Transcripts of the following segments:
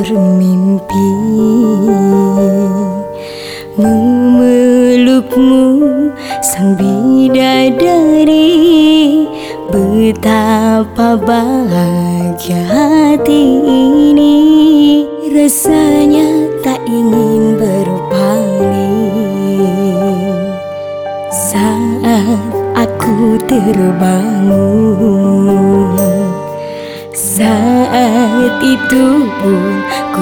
bermimpi memelukmu sang bidadari. Betapa bahagia hati ini, rasanya tak ingin berpaling saat aku terbangun. Saat itu pun ku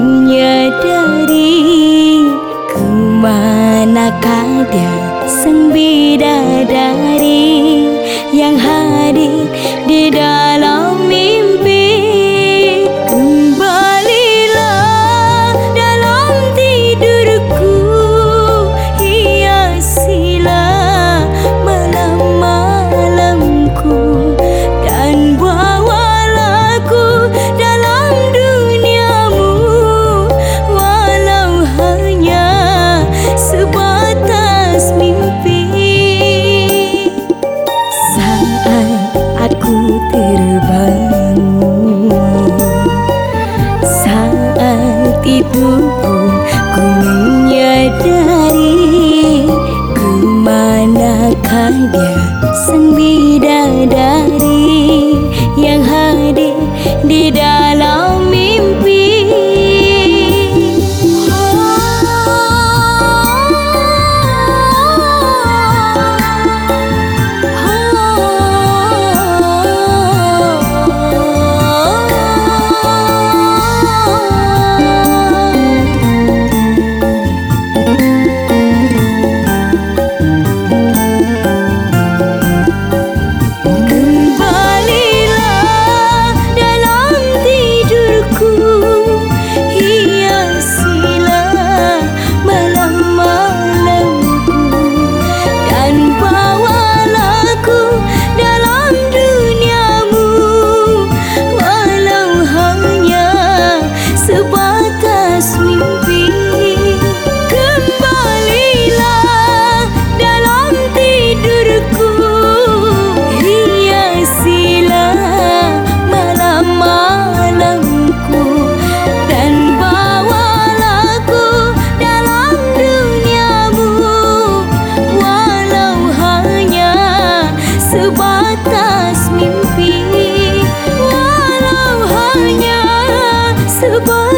menyadari, kemanakah dia sang bidadari yang hadir di dalam mimpi. Kembalilah dalam tidurku, hiasilah malam-malamku, dan bawalah aku dalam duniamu, walau hanya sebatas mimpi. Aku terbangun, saat itu pun ku menyadari, kemanakah dia sang bidadari yang hadir di dalam mimpi. Sebatas mimpi, walau hanya sebatas